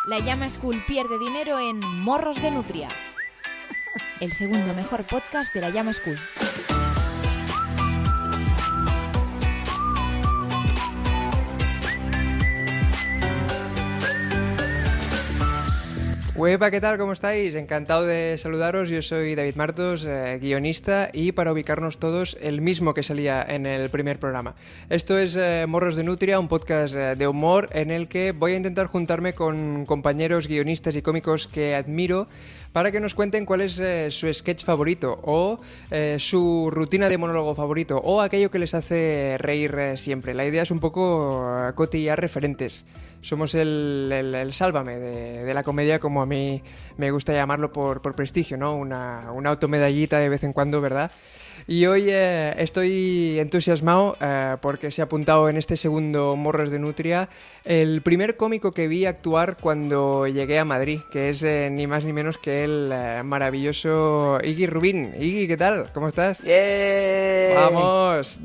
La Llama School pierde dinero en Morros de Nutria, el segundo mejor podcast de La Llama School. Huepa, ¿qué tal? ¿Cómo estáis? Encantado de saludaros. Yo soy David Martos, guionista, y para ubicarnos todos, el mismo que salía en el primer programa. Esto es Morros de Nutria, un podcast de humor en el que voy a intentar juntarme con compañeros guionistas y cómicos que admiro para que nos cuenten cuál es su sketch favorito o su rutina de monólogo favorito o aquello que les hace reír siempre. La idea es un poco cotillar referentes. Somos el sálvame de la comedia, como a mí me gusta llamarlo por prestigio, ¿no? Una automedallita de vez en cuando, ¿verdad? Y hoy estoy entusiasmado porque se ha apuntado en este segundo Morros de Nutria el primer cómico que vi actuar cuando llegué a Madrid, que es ni más ni menos que el maravilloso Iggy Rubín. Iggy, ¿qué tal? ¿Cómo estás? ¡Bien! ¡Vamos!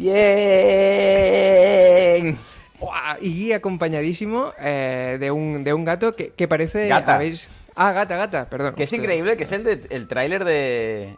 ¡Bien! Y acompañadísimo de un gato que parece... Gata. Gata, perdón. Que es increíble, que es el tráiler de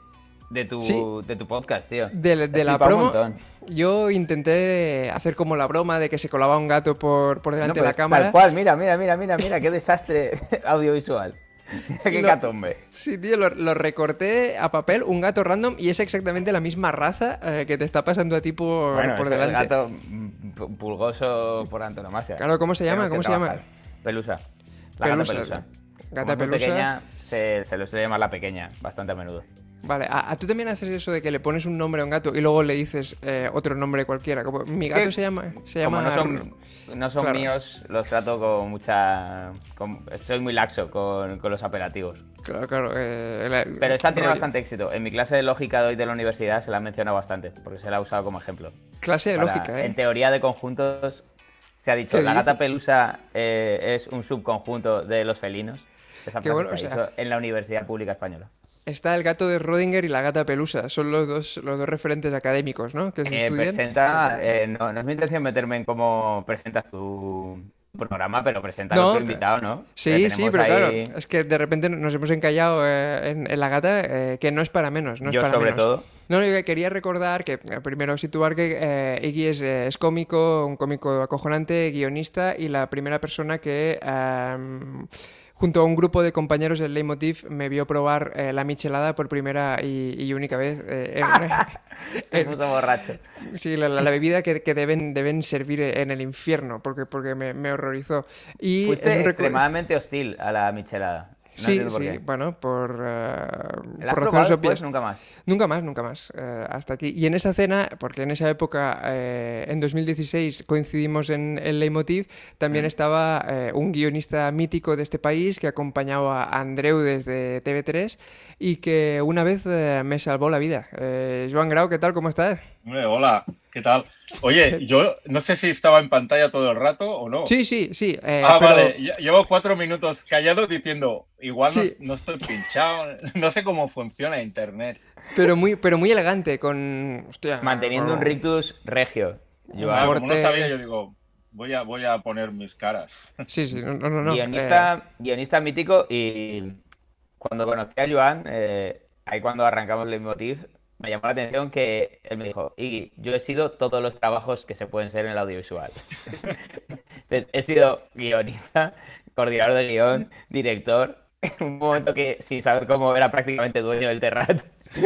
tu podcast, tío. De la promo. Yo intenté hacer como la broma de que se colaba un gato por delante de la cámara. Tal cual, mira, qué desastre audiovisual. Qué catombe. Sí, tío, lo recorté a papel, un gato random, y es exactamente la misma raza que te está pasando a ti por delante. El gato pulgoso por antonomasia. Claro, ¿cómo se llama? Pelusa. Gata pelusa. Gata pelusa. Pequeña, se lo suele llamar la pequeña, bastante a menudo. Vale, ¿a tú también haces eso de que le pones un nombre a un gato y luego le dices otro nombre cualquiera? Como mi gato se llama... Como no son claro. míos, los trato con mucha... soy muy laxo con los apelativos. Claro. Pero esta tiene bastante éxito. En mi clase de lógica de hoy de la universidad se la han mencionado bastante, porque se la ha usado como ejemplo. Clase de lógica, ¿eh? En teoría de conjuntos se ha dicho, la gata pelusa es un subconjunto de los felinos. Esa frase se ha dicho en la Universidad Pública Española. Está el gato de Schrödinger y la gata pelusa. Son los dos referentes académicos, ¿no? Que se estudian. No es mi intención meterme en cómo presentas tu programa, pero presenta a tu invitado, ¿no? Sí, pero claro, es que de repente nos hemos encallado en la gata, que no es para menos. No es yo para sobre menos. todo. No, yo quería recordar que, primero situar que Iggy es cómico, un cómico acojonante, guionista, y la primera persona que... junto a un grupo de compañeros del Leitmotiv me vio probar la michelada por primera y única vez. Se puso borracho. Sí, la bebida que deben servir en el infierno, porque me horrorizó. Y fuiste extremadamente hostil a la michelada. No sí, bueno, por razones obvias. Nunca más. Nunca más, hasta aquí. Y en esa cena, porque en esa época, en 2016, coincidimos en el Leitmotiv, también estaba un guionista mítico de este país que acompañaba a Andreu desde TV3 y que una vez me salvó la vida. Joan Grau, ¿qué tal? ¿Cómo estás? Hola, ¿qué tal? Oye, yo no sé si estaba en pantalla todo el rato o no. Sí. Pero... vale, llevo 4 minutos callado diciendo, igual sí. no estoy pinchado, no sé cómo funciona internet. Pero muy elegante, con... Hostia, manteniendo un rictus regio. Como no sabía, yo digo, voy a poner mis caras. Sí, no. Guionista mítico, y cuando conocí a Joan, ahí cuando arrancamos el Leitmotiv, me llamó la atención que él me dijo, Iggy, yo he sido todos los trabajos que se pueden ser en el audiovisual. He sido guionista, coordinador de guión, director, en un momento que sin saber cómo era prácticamente dueño del Terrat.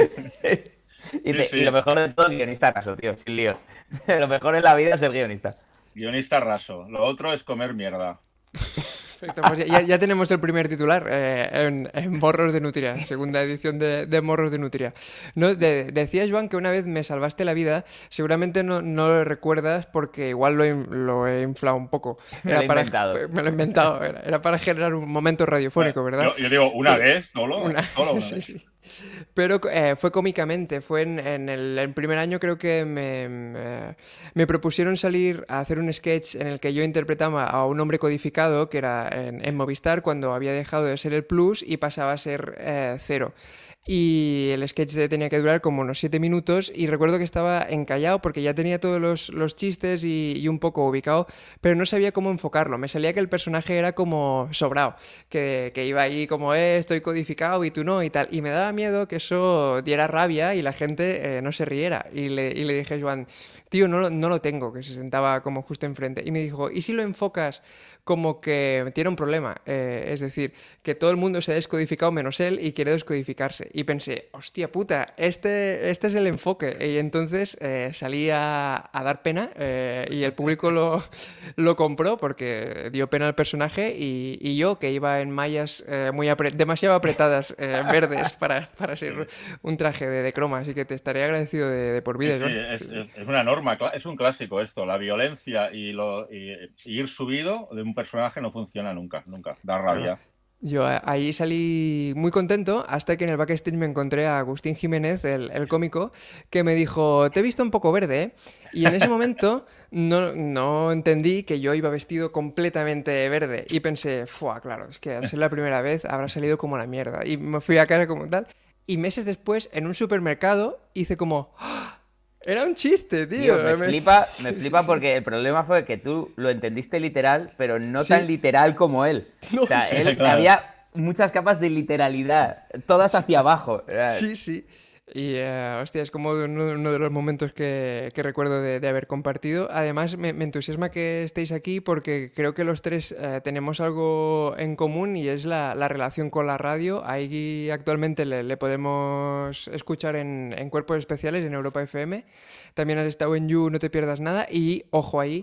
Y lo mejor de todo, guionista raso, tío, sin líos. Lo mejor en la vida es ser guionista. Guionista raso, lo otro es comer mierda. Perfecto, pues ya tenemos el primer titular en Morros de Nutria, segunda edición de Morros de Nutria. No, decías, Joan, que una vez me salvaste la vida. Seguramente no lo recuerdas porque igual lo he inflado un poco. Me lo he inventado. Era para generar un momento radiofónico, ¿verdad? Yo digo, ¿una vez? ¿Solo una vez? Sí. Pero fue cómicamente, fue en el primer año. Creo que me propusieron salir a hacer un sketch en el que yo interpretaba a un hombre codificado que era en Movistar cuando había dejado de ser el Plus y pasaba a ser Cero. y el sketch tenía que durar como unos 7 minutos y recuerdo que estaba encallado porque ya tenía todos los chistes y un poco ubicado, pero no sabía cómo enfocarlo. Me salía que el personaje era como sobrado, que iba ahí como, estoy codificado y tú no y tal. Y me daba miedo que eso diera rabia y la gente no se riera. Y le dije a Joan, tío, no lo tengo, que se sentaba como justo enfrente. Y me dijo, ¿y si lo enfocas como que tiene un problema? Es decir, que todo el mundo se ha descodificado menos él y quiere descodificarse. Y pensé, hostia puta, este es el enfoque. Y entonces salí a dar pena y el público lo compró porque dio pena al personaje y yo, que iba en mallas demasiado apretadas, verdes, para ser un traje de croma. Así que te estaré agradecido de por vida. Sí, es una norma, es un clásico esto. La violencia y ir subido de un personaje no funciona nunca, da rabia. Yo ahí salí muy contento hasta que en el backstage me encontré a Agustín Jiménez, el cómico, que me dijo, te he visto un poco verde, ¿eh? Y en ese momento no entendí que yo iba vestido completamente verde y pensé, fuah, claro, es que al ser la primera vez habrá salido como la mierda. Y me fui a casa como tal. Y meses después, en un supermercado, hice como, ¡ah! Era un chiste, tío. Tío, me flipa porque el problema fue que tú lo entendiste literal, pero no tan literal como él. No, o sea, sí, él claro. había muchas capas de literalidad, todas hacia abajo. Sí. Y, hostia, es como uno de los momentos que recuerdo de haber compartido. Además, me entusiasma que estéis aquí porque creo que los tres tenemos algo en común y es la relación con la radio. Ahí actualmente le podemos escuchar en Cuerpos Especiales, en Europa FM. También has estado en You, No Te Pierdas Nada. Y, ojo ahí,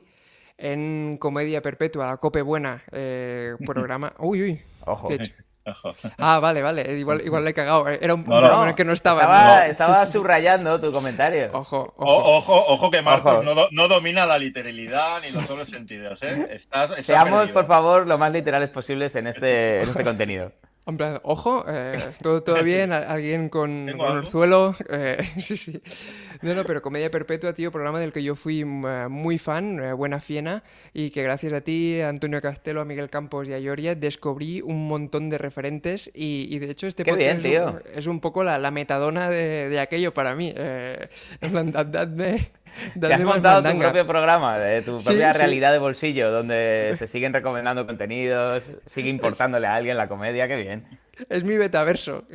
en Comedia Perpetua, la Cope Buena, programa... Uy, Ojo. qué Ah, vale. Igual le he cagado. Era un No, programa en el que no estaba. ¿no? Estaba subrayando tu comentario. Ojo. Ojo que Marcos Ojo. no domina la literalidad ni los dobles sentidos, ¿eh? Estás Seamos, perdido. por favor, lo más literales posibles en este contenido. En plan, ojo, todo bien, alguien con ¿Tengo algo? orzuelo. Sí. No, pero Comedia Perpetua, tío, programa del que yo fui muy fan, buena fiena, y que gracias a ti, a Antonio Castelo, a Miguel Campos y a Yoria, descubrí un montón de referentes y de hecho este Qué podcast bien, tío. es un poco la metadona de aquello para mí. En plan, dadme Te has más montado tu mandanga. propio programa, tu Sí, propia sí. realidad de bolsillo, donde se siguen recomendando contenidos, sigue importándole a alguien la comedia, qué bien. Es mi betaverso.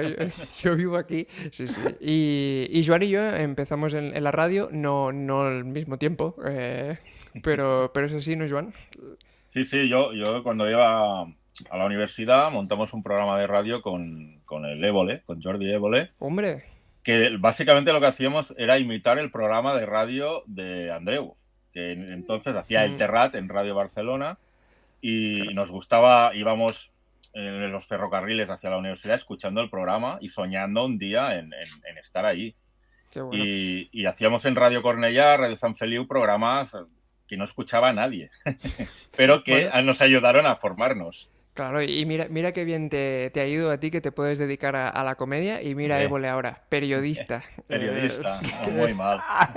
Yo vivo aquí. Sí. Y Joan y yo empezamos en la radio, no al mismo tiempo, pero es así, ¿no, Joan? Sí, yo cuando iba a la universidad montamos un programa de radio con el Évole, con Jordi Évole, Hombre, que básicamente lo que hacíamos era imitar el programa de radio de Andreu, que entonces hacía el Terrat en Radio Barcelona y nos gustaba, íbamos en los ferrocarriles hacia la universidad escuchando el programa y soñando un día en estar allí. qué bueno. Y hacíamos en Radio Cornellà, Radio Sant Feliu, programas que no escuchaba nadie, pero que Bueno. nos ayudaron a formarnos. Claro, y mira qué bien te ha ido a ti que te puedes dedicar a la comedia y mira a Évole ahora, periodista. Periodista, muy mal.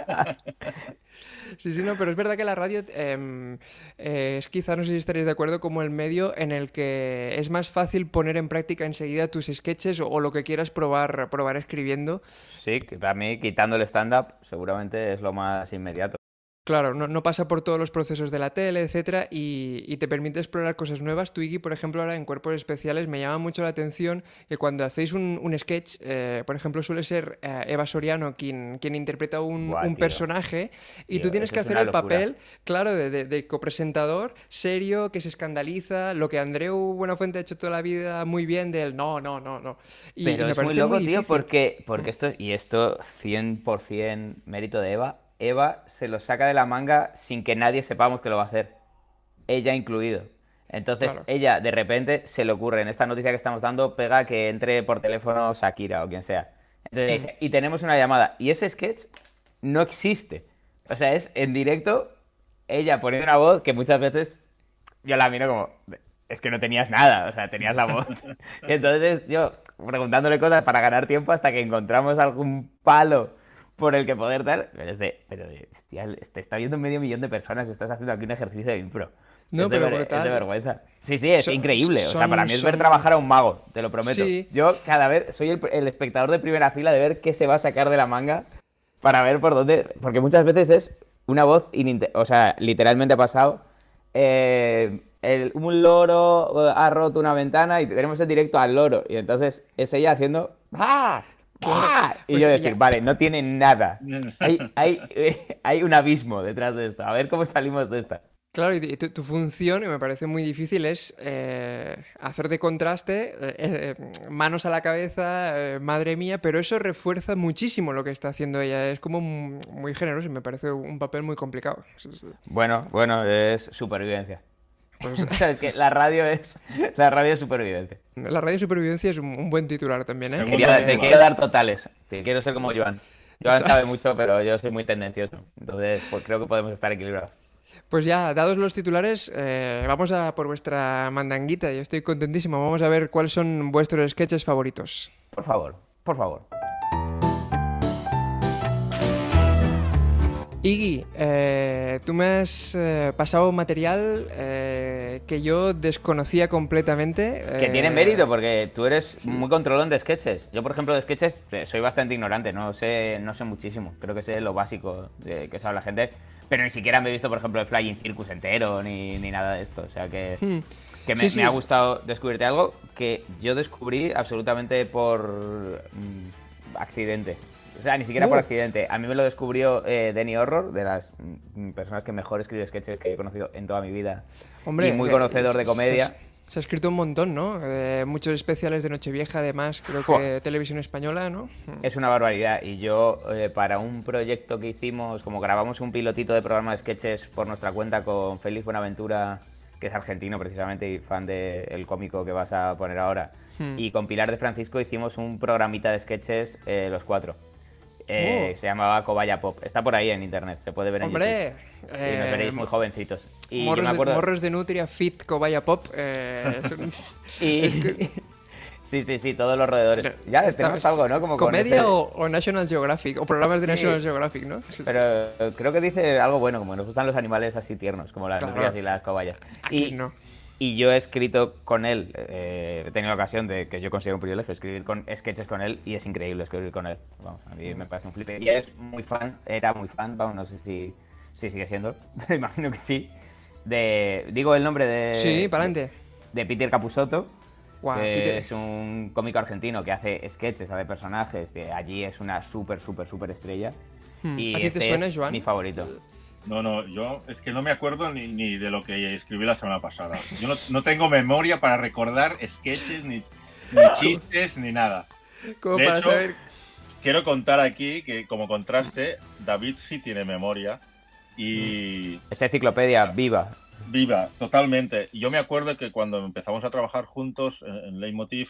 Sí, no, pero es verdad que la radio es quizá, no sé si estaréis de acuerdo, como el medio en el que es más fácil poner en práctica enseguida tus sketches o lo que quieras probar escribiendo. Sí, que para mí, quitando el stand-up, seguramente es lo más inmediato. Claro, no pasa por todos los procesos de la tele, etcétera, y te permite explorar cosas nuevas. Twiggy, por ejemplo, ahora en Cuerpos Especiales me llama mucho la atención que cuando hacéis un sketch, por ejemplo, suele ser Eva Soriano quien interpreta Buah, un tío. personaje y Tío, tú tienes eso que es hacer una el locura. papel, claro, de copresentador, serio, que se escandaliza, lo que Andreu Buenafuente ha hecho toda la vida muy bien del no. Y Pero me es muy parece loco, muy tío, difícil. porque esto 100% mérito de Eva. Eva se lo saca de la manga sin que nadie sepamos que lo va a hacer. Ella incluido. Entonces, Claro. ella de repente se le ocurre, en esta noticia que estamos dando, pega que entre por teléfono Shakira o quien sea. Entonces dice, y tenemos una llamada. Y ese sketch no existe. O sea, es en directo ella poniendo una voz que muchas veces yo la miro como, es que no tenías nada, o sea, tenías la voz. Y entonces yo preguntándole cosas para ganar tiempo hasta que encontramos algún palo por el que poder dar. Pero hostia, te está viendo 500.000 de personas, estás haciendo aquí un ejercicio de impro. No, pero brutal. Es de vergüenza. Sí, es increíble. O sea, para mí es ver son- trabajar a un mago, te lo prometo. Sí. Yo cada vez soy el espectador de primera fila de ver qué se va a sacar de la manga para ver por dónde. Porque muchas veces es una voz o sea, literalmente ha pasado. Un loro ha roto una ventana y tenemos en directo al loro. Y entonces es ella haciendo. ¡Ah! ¡Ah! Y Pues yo ya- decir, vale, no tiene nada. Hay un abismo detrás de esto. A ver cómo salimos de esta. Claro, y tu función, y me parece muy difícil, es hacer de contraste, manos a la cabeza, madre mía, pero eso refuerza muchísimo lo que está haciendo ella. Es como muy generoso y me parece un papel muy complicado. Bueno, es supervivencia. Pues, O sea, es que la radio es supervivencia. la radio supervivencia es un buen titular también, ¿eh? Segundo Te titular. quiero dar totales. Te quiero ser como Joan. Joan Exacto. sabe mucho, pero yo soy muy tendencioso. Entonces, pues creo que podemos estar equilibrados. Pues ya, dados los titulares, vamos a por vuestra mandanguita. Yo estoy contentísimo. Vamos a ver cuáles son vuestros sketches favoritos. Por favor, por favor. Iggy, tú me has pasado material que yo desconocía completamente. Que tiene mérito porque tú eres muy controlón de sketches. Yo, por ejemplo, de sketches soy bastante ignorante, no sé muchísimo. Creo que sé lo básico de que sabe la gente, pero ni siquiera me he visto, por ejemplo, el Flying Circus entero ni nada de esto. O sea que me, Sí. me ha gustado descubrirte algo que yo descubrí absolutamente por accidente. O sea, ni siquiera por accidente. A mí me lo descubrió Danny Horror, de las personas que mejor escribe sketches que he conocido en toda mi vida. Hombre, y muy conocedor de comedia. Se ha escrito un montón, ¿no? Muchos especiales de Nochevieja, además, creo Fua. que televisión española, ¿no? Es una barbaridad. Y yo, para un proyecto que hicimos, como grabamos un pilotito de programa de sketches por nuestra cuenta con Félix Buenaventura, que es argentino precisamente y fan del cómico que vas a poner ahora, y con Pilar de Francisco hicimos un programita de sketches los cuatro. Se llamaba Cobaya Pop. Está por ahí en internet, se puede ver en ¡Hombre! YouTube. Y nos veréis muy jovencitos. Y yo Morros, me acuerdo... Morros de Nutria, Fit, Cobaya Pop. Y... es que- Sí, todos los roedores. Ya, tenemos algo, ¿no? Como con ¿Comedia ese- o National Geographic? O programas de Sí. National Geographic, ¿no? Pero creo que dice algo bueno, como nos gustan los animales así tiernos, como las Claro. nutrias y las cobayas. ¿A quién no? Y yo he escrito con él, he tenido la ocasión de que yo considero un privilegio escribir sketches con él y es increíble escribir con él. Vamos, a mí me parece un flipe. Y es muy fan, era muy fan, vamos, no sé si sigue siendo, me imagino que sí. Digo el nombre de... Sí, para adelante. De Peter Capusotto. Guau, Que Peter. es un cómico argentino que hace sketches, hace personajes. Allí es una súper estrella. Y ¿A ti te este suena, es Joan? mi favorito. No, yo es que no me acuerdo ni de lo que escribí la semana pasada. Yo no tengo memoria para recordar sketches, ni chistes, ni nada. Como De para hecho, saber... quiero contar aquí que como contraste, David sí tiene memoria y Esa enciclopedia viva. viva totalmente. Y yo me acuerdo que cuando empezamos a trabajar juntos en Leitmotiv,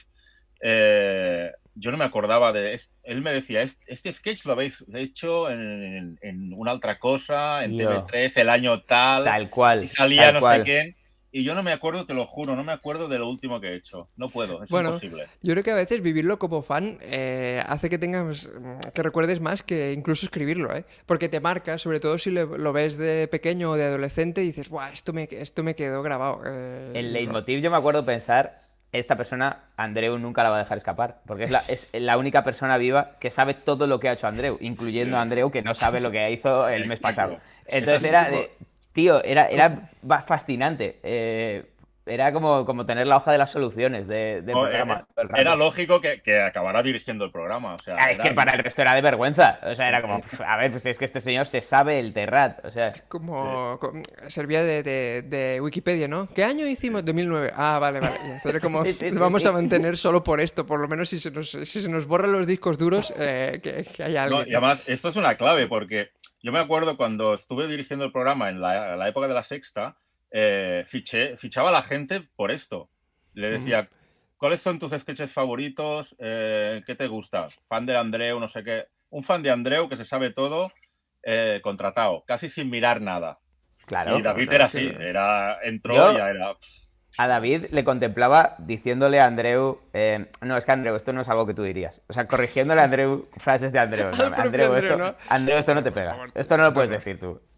yo no me acordaba él me decía, este sketch lo habéis hecho en una otra cosa, en Yo. TV3, el año tal, Tal cual. y salía tal no cual. sé quién. Y yo no me acuerdo, te lo juro, no me acuerdo de lo último que he hecho. No puedo, es Bueno, imposible. yo creo que a veces vivirlo como fan hace que tengas que recuerdes más que incluso escribirlo, ¿eh? Porque te marca, sobre todo si lo ves de pequeño o de adolescente y dices, ¡buah! Esto me quedó grabado. El leitmotiv yo me acuerdo pensar, esta persona, Andreu nunca la va a dejar escapar, porque es la única persona viva que sabe todo lo que ha hecho Andreu, incluyendo Sí. a Andreu que no sabe lo que hizo el mes pasado. Exacto. Entonces Es era así, de, tío, era fascinante. Era como tener la hoja de las soluciones de No, programa. todo el rato. era lógico que acabara dirigiendo el programa. O sea, Es que para el resto era de vergüenza. O sea, era como, a ver, pues es que este señor se sabe el Terrat. O sea, servía de Wikipedia, ¿no? ¿Qué año hicimos? 2009. Ah, vale. Ya está. Era como, Sí, lo vamos sí. a mantener solo por esto. Por lo menos si se nos borran los discos duros, que haya No, alguien. y además, esto es una clave porque yo me acuerdo cuando estuve dirigiendo el programa en la época de la Sexta, fichaba a la gente por esto. Le decía, ¿cuáles son tus sketches favoritos? ¿Qué te gusta? Fan de Andreu, no sé qué. Un fan de Andreu que se sabe todo, contratado, casi sin mirar nada. claro. Y David claro, era sí. así, entró Yo- y ya era... A David le contemplaba diciéndole a Andreu, no, es que Andreu, esto no es algo que tú dirías. O sea, corrigiéndole a Andreu frases de Andreu. Al propio Andreu, Andreu, ¿no? Andreu, esto no te pega. Esto no lo puedes decir tú.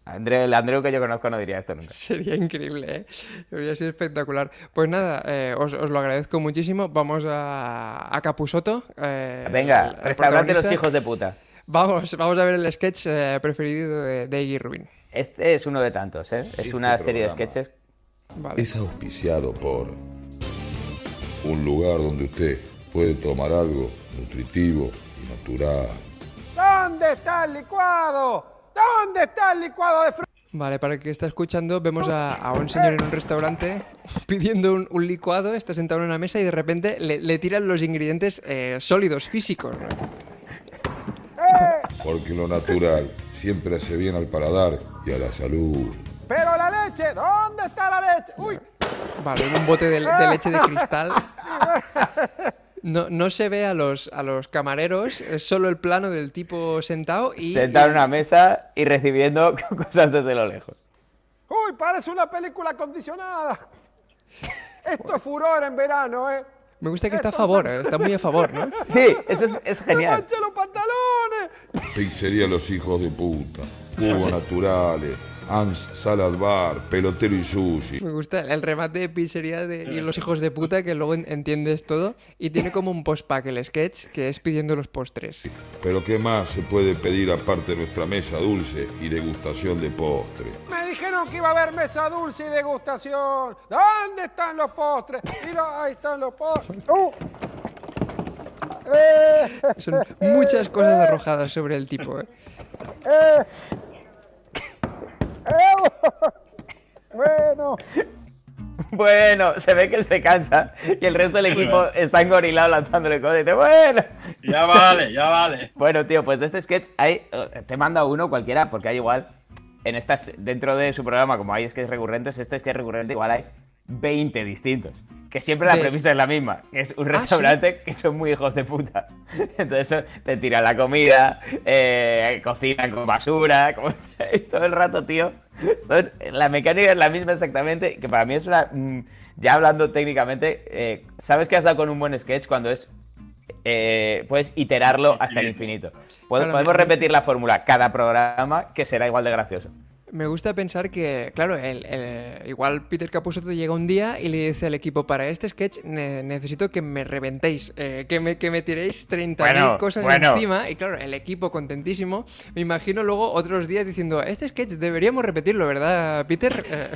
El Andreu que yo conozco no diría esto nunca. Sería increíble, ¿eh? Sería así espectacular. Pues nada, os lo agradezco muchísimo. Vamos a Capusotto. Venga, el restaurante Los protagonista. Hijos de Puta. Vamos a ver el sketch preferido de Iggy Rubin. Este es uno de tantos, ¿eh? Es una serie de sketches. Vale. Es auspiciado por un lugar donde usted puede tomar algo nutritivo y natural. ¿Dónde está el licuado? ¿Dónde está el licuado de fruta? Vale, para el que está escuchando, vemos a un señor en un restaurante pidiendo un licuado, está sentado en una mesa y de repente le tiran los ingredientes sólidos, físicos, ¿no? Porque lo natural siempre hace bien al paladar y a la salud. Pero la leche, ¿dónde está la leche? Uy, Vale, un bote de leche de cristal. No se ve a los camareros, es solo el plano del tipo sentado y... Sentado en una mesa y recibiendo cosas desde lo lejos. uy, parece una película acondicionada. Esto es furor en verano, ¿eh? Me gusta que está a favor, está muy a favor, ¿no? Sí, eso es ¡Se genial. manchan los pantalones! Pizzería Los Hijos de Puta. Jugos naturales. Ans Salad Bar. Pelotero y sushi. Me gusta el remate de pizzería y los hijos de puta, que luego entiendes todo. Y tiene como un post-pack el sketch, que es pidiendo los postres. Pero ¿qué más se puede pedir aparte de nuestra mesa dulce y degustación de postre? Me dijeron que iba a haber mesa dulce y degustación. ¿Dónde están los postres? Mira, ahí están los postres. Son muchas cosas arrojadas sobre el tipo, ¿eh? Bueno, Bueno, se ve que él se cansa y el resto del equipo está engorilado lanzándole cosas y dice, bueno. Ya vale, ya vale. Bueno, tío, pues de este sketch te manda uno cualquiera, porque hay igual, dentro de su programa, como hay sketches recurrentes, este sketch recurrente igual hay 20 distintos. Que siempre la premisa es la misma, que es un restaurante que son muy hijos de puta. Entonces te tiran la comida, cocinan con basura, y todo el rato, tío. La mecánica es la misma exactamente, que para mí es una... ya hablando técnicamente, sabes que has dado con un buen sketch cuando puedes iterarlo hasta el infinito. Podemos repetir la fórmula cada programa, que será igual de gracioso. Me gusta pensar que, claro, igual Peter Capusotto llega un día y le dice al equipo, para este sketch necesito que me reventéis, que me tiréis 30.000 cosas encima. Y claro, el equipo contentísimo. Me imagino luego otros días diciendo, este sketch deberíamos repetirlo, ¿verdad, Peter?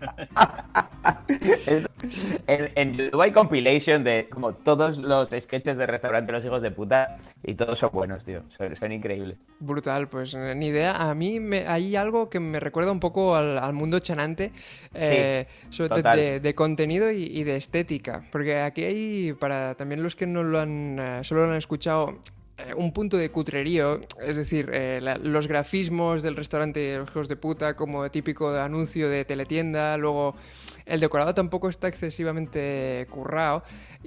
En YouTube hay compilation de como todos los sketches de restaurante Los Hijos de Puta y todos son buenos, tío. Son increíbles. Brutal, pues ni idea. A mí hay algo que me recuerda un poco al mundo chanante, sobre todo de contenido y de estética. Porque aquí hay, para también los que no solo lo han escuchado, un punto de cutrerío, es decir, los grafismos del restaurante Los Hijos de Puta como típico de anuncio de teletienda, luego el decorado tampoco está excesivamente currado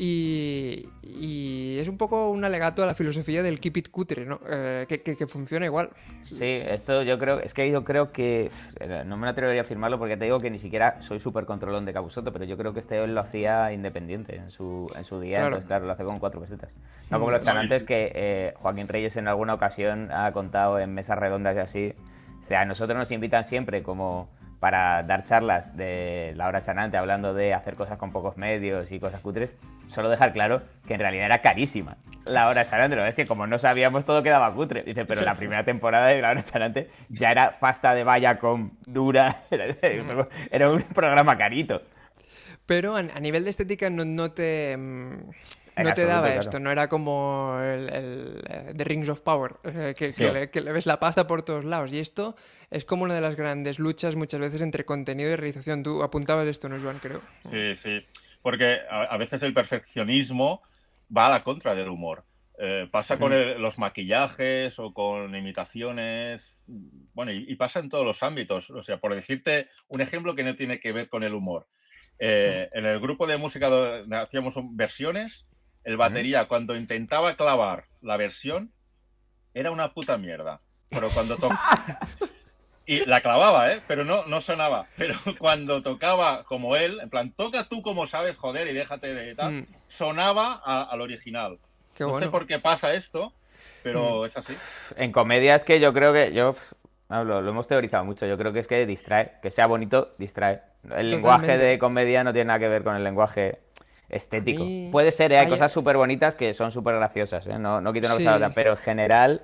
y es un poco un alegato a la filosofía del keep it cutre, ¿no? Que funciona igual. Sí, esto yo creo que no me atrevería a afirmarlo porque te digo que ni siquiera soy súper controlón de Capusotto, pero yo creo que él lo hacía independiente en su día, Claro. entonces claro, lo hace con 4 pesetas. No como los chanantes que Joaquín Reyes en alguna ocasión ha contado en mesas redondas y así. O sea, a nosotros nos invitan siempre como para dar charlas de la hora chanante hablando de hacer cosas con pocos medios y cosas cutres. Solo dejar claro que en realidad era carísima la hora chanante, ¿no? Es que como no sabíamos todo quedaba cutre. Dice, pero la primera temporada de la hora chanante ya era pasta de valla con dura, era un programa carito. Pero a nivel de estética no te absoluto, daba claro. esto, no era como el The Rings of Power, que Sí. que le ves la pasta por todos lados. Y esto es como una de las grandes luchas muchas veces entre contenido y realización. Tú apuntabas esto, ¿no, Joan? Creo. Sí, sí. Porque a veces el perfeccionismo va a la contra del humor. Pasa con los maquillajes o con imitaciones. Bueno, y pasa en todos los ámbitos. O sea, por decirte un ejemplo que no tiene que ver con el humor. En el grupo de música donde hacíamos versiones, el batería cuando intentaba clavar la versión era una puta mierda. Pero cuando y la clavaba, pero no sonaba. Pero cuando tocaba como él, en plan, toca tú como sabes, joder, y déjate de tal, sonaba al original. Qué No sé bueno. por qué pasa esto, pero es así. En comedia es que yo creo que lo hemos teorizado mucho. Yo creo que es que distrae, que sea bonito, distrae. El lenguaje de comedia no tiene nada que ver con el lenguaje estético. Puede ser, hay cosas súper bonitas que son súper graciosas, ¿eh? No quito una cosa a la otra, pero en general,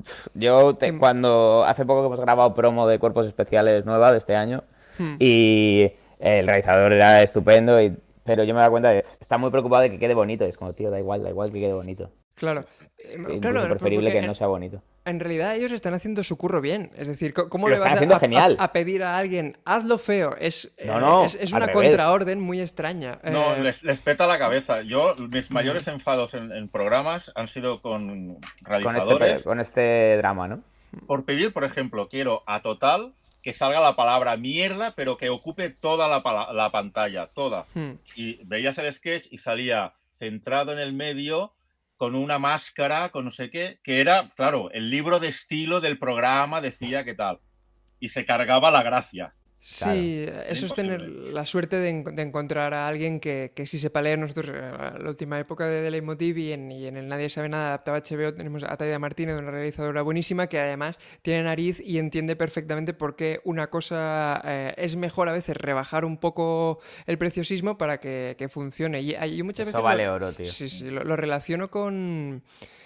cuando hace poco que hemos grabado promo de Cuerpos Especiales nueva de este año, y el realizador era estupendo, pero yo me doy cuenta de que está muy preocupado de que quede bonito. Y es como, tío, da igual que quede bonito. Claro. Incluso preferible que no sea bonito. En realidad ellos están haciendo su curro bien. Es decir, ¿cómo Lo le vas a pedir a alguien, hazlo feo? Es una contraorden muy extraña. No, les peta la cabeza. Mis mayores enfados en programas han sido con realizadores. Con este drama, ¿no? Por pedir, por ejemplo, quiero a Total que salga la palabra mierda, pero que ocupe toda la pantalla, toda. Y veías el sketch y salía centrado en el medio, con una máscara, con no sé qué, que era, claro, el libro de estilo del programa decía qué tal. Y se cargaba la gracia. Sí, claro, eso es tener la suerte de encontrar a alguien que sí sepa leer. Nosotros, en la última época de Leitmotiv y en el Nadie sabe nada adaptado a HBO, tenemos a Taida Martínez, una realizadora buenísima, que además tiene nariz y entiende perfectamente por qué una cosa es mejor a veces rebajar un poco el preciosismo para que funcione. Y muchas eso veces vale oro, tío. Sí, lo relaciono con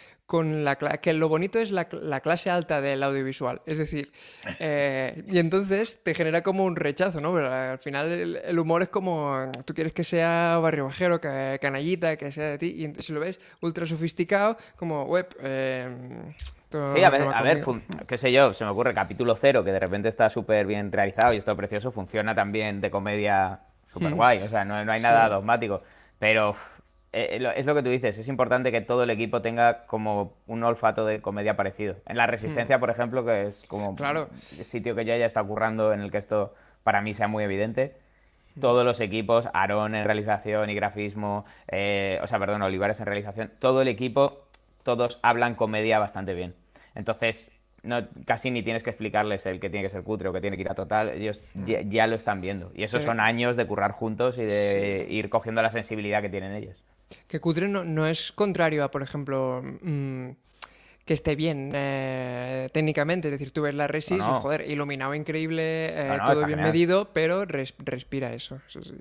que lo bonito es la clase alta del audiovisual. Es decir, y entonces te genera como un rechazo, ¿no? Pero al final el humor es como, tú quieres que sea barrio bajero, canallita, que sea de ti, y si lo ves ultra sofisticado, como web... Sí, a ver, qué sé yo, se me ocurre capítulo 0, que de repente está súper bien realizado y esto precioso, funciona también de comedia súper guay, o sea, no hay nada dogmático, pero... es lo que tú dices, es importante que todo el equipo tenga como un olfato de comedia parecido. En La Resistencia, por ejemplo, que es como un sitio que ya está currando en el que esto para mí sea muy evidente, todos los equipos, Aarón en realización y grafismo, Olivares en realización, todo el equipo, todos hablan comedia bastante bien. Entonces, casi ni tienes que explicarles el que tiene que ser cutre o que tiene que ir a Total, ellos ya lo están viendo. Y eso son años de currar juntos y de ir cogiendo la sensibilidad que tienen ellos. Que cutre no es contrario a, por ejemplo, que esté bien técnicamente. Es decir, tú ves la Resis y, joder, iluminado increíble, todo bien medido, pero respira eso.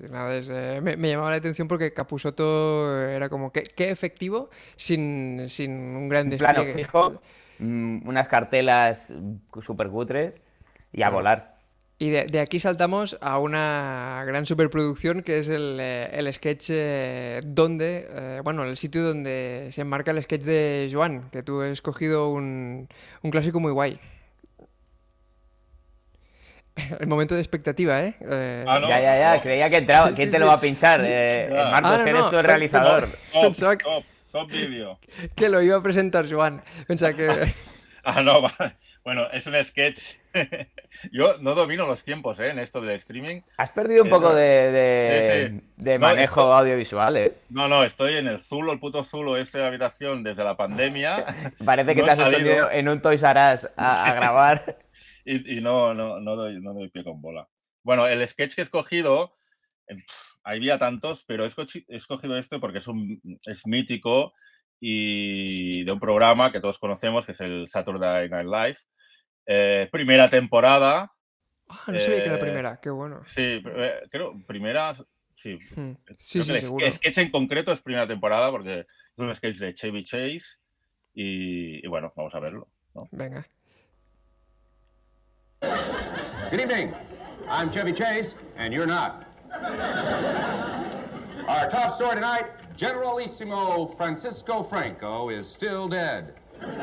Me llamaba la atención porque Capusotto era como, qué efectivo sin un gran despliegue. Plano fijo, unas cartelas súper cutres y a volar. Y de aquí saltamos a una gran superproducción que es el sketch el sitio donde se enmarca el sketch de Joan, que tú has escogido un clásico muy guay. El momento de expectativa, ¿eh? Ya, creía que entraba. ¿Quién te lo va a pinchar? Marcos, eres tú el realizador. Top vídeo. Que lo iba a presentar Joan. Pensaba que... no, vale. Bueno, es un sketch. Yo no domino los tiempos en esto del streaming. Has perdido un poco de manejo audiovisual, ¿eh? No, estoy en el Zulo, el puto Zulo de la habitación desde la pandemia. Parece que te has escondido en un Toys R Us a grabar. Y no doy pie con bola. Bueno, el sketch que he escogido, había tantos, pero he escogido este porque es mítico y de un programa que todos conocemos, que es el Saturday Night Live. Primera temporada. No sabía que era primera, qué bueno. Sí, creo, primera, sí. Sí, seguro. El sketch en concreto es primera temporada porque es un sketch de Chevy Chase y bueno, vamos a verlo, ¿no? Venga. Good evening. I'm Chevy Chase, and you're not. Our top story tonight, Generalissimo Francisco Franco is still dead.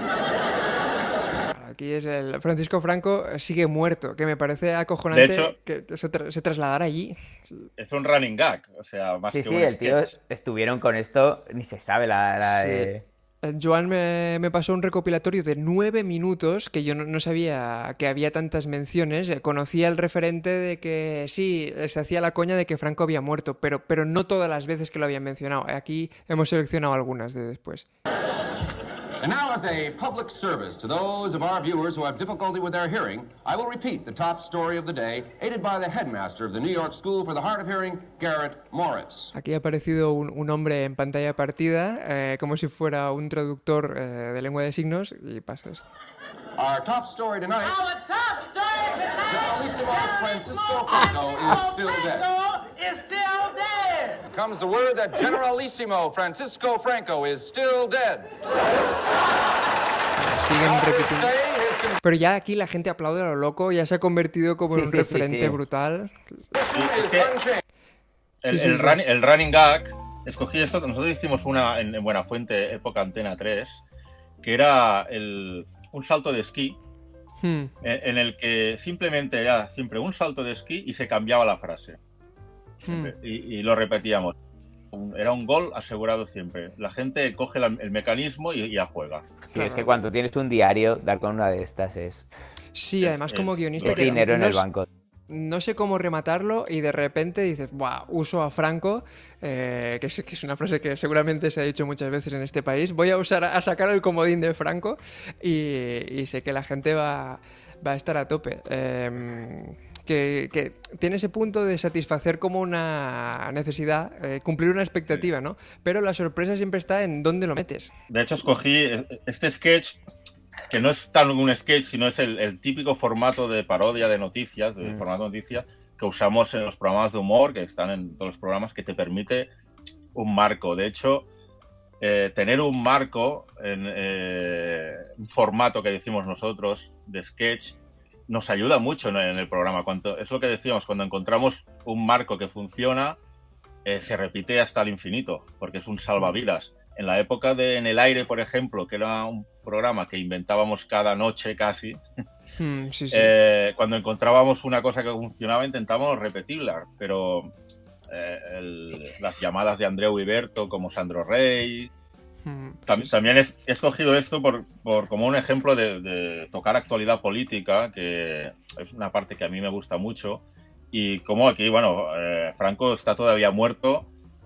Aquí es el Francisco Franco sigue muerto, que me parece acojonante. De hecho, que se trasladara allí. Es un running gag, o sea, más que un el tío estuvieron con esto, ni se sabe Joan me pasó un recopilatorio de 9 minutos que yo no sabía que había tantas menciones. Conocía el referente de que sí, se hacía la coña de que Franco había muerto, pero no todas las veces que lo habían mencionado. Aquí hemos seleccionado algunas de después. And now, as a public service to those of our viewers who have difficulty with their hearing, I will repeat the top story of the day, aided by the headmaster of the New York School for the Hard of Hearing, Garrett Morris. Aquí ha aparecido un hombre en pantalla partida, como si fuera un traductor de lengua de signos, y pasa esto. Our top story tonight. Our top story tonight. Generalissimo Francisco Franco is still dead. Is still dead. Comes the word that Generalissimo Francisco Franco is still dead. Siguen repitiendo. Pero ya aquí la gente aplaude a lo loco, ya se ha convertido como en un referente brutal. Es que el running gag, escogí esto, nosotros hicimos una en Buenafuente, época Antena 3, que era un salto de esquí, en el que simplemente era siempre un salto de esquí y se cambiaba la frase. Y lo repetíamos. Era un gol asegurado siempre. La gente coge el mecanismo y ya juega. Tío, es que cuando tienes un diario, dar con una de estas es... Sí, además como guionista... que dinero en el banco. No sé cómo rematarlo y de repente dices, ¡buah! Uso a Franco, que es una frase que seguramente se ha dicho muchas veces en este país. Voy a sacar el comodín de Franco y sé que la gente va a estar a tope. Que tiene ese punto de satisfacer como una necesidad, cumplir una expectativa, ¿no? Pero la sorpresa siempre está en dónde lo metes. De hecho, escogí este sketch, que no es tan un sketch, sino es el típico formato de parodia de noticias, de formato de noticias, que usamos en los programas de humor, que están en todos los programas, que te permite un marco. De hecho, tener un marco en un formato que decimos nosotros, de sketch, nos ayuda mucho en el programa. Es lo que decíamos, cuando encontramos un marco que funciona, se repite hasta el infinito, porque es un salvavidas. En la época de En el Aire, por ejemplo, que era un programa que inventábamos cada noche casi, cuando encontrábamos una cosa que funcionaba intentábamos repetirla, pero las llamadas de Andreu Iberto como Sandro Rey... También he escogido esto como un ejemplo de tocar actualidad política, que es una parte que a mí me gusta mucho. Y como aquí, bueno, Franco está todavía muerto.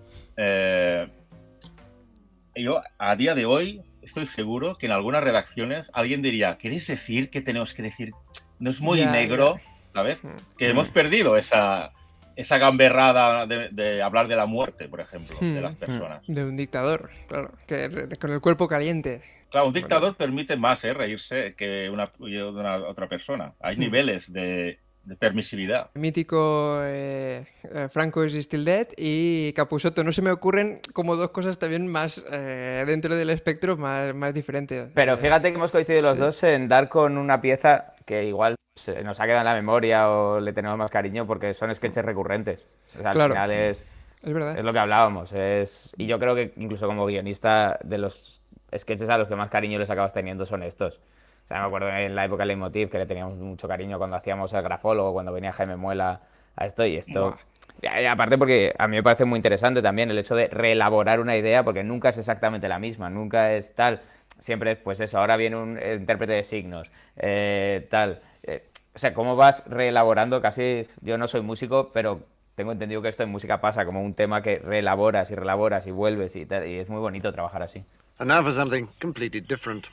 Yo, a día de hoy, estoy seguro que en algunas redacciones alguien diría, ¿queréis decir qué tenemos que decir? No es muy negro, ¿sabes? Que hemos perdido esa gamberrada de hablar de la muerte, por ejemplo, de las personas. De un dictador, claro, que con el cuerpo caliente. Claro, un dictador permite más reírse que una otra persona. Hay niveles de permisividad. Mítico Franco is Still Dead y Capusotto. No se me ocurren como dos cosas también más dentro del espectro más diferentes. Pero fíjate que hemos coincidido los dos en dar con una pieza que igual nos ha quedado en la memoria o le tenemos más cariño porque son sketches recurrentes. O sea, al final es verdad. Es lo que hablábamos. Y yo creo que incluso como guionista, de los sketches a los que más cariño les acabas teniendo son estos. O sea, me acuerdo en la época de Leitmotiv que le teníamos mucho cariño cuando hacíamos el grafólogo, cuando venía Jaime Muela a esto y esto. Y aparte porque a mí me parece muy interesante también el hecho de reelaborar una idea, porque nunca es exactamente la misma, nunca es tal. Siempre es, pues eso, ahora viene un intérprete de signos, tal. O sea, cómo vas reelaborando casi... Yo no soy músico, pero tengo entendido que esto en música pasa como un tema que reelaboras y vuelves y tal, y es muy bonito trabajar así. And now for something completely different.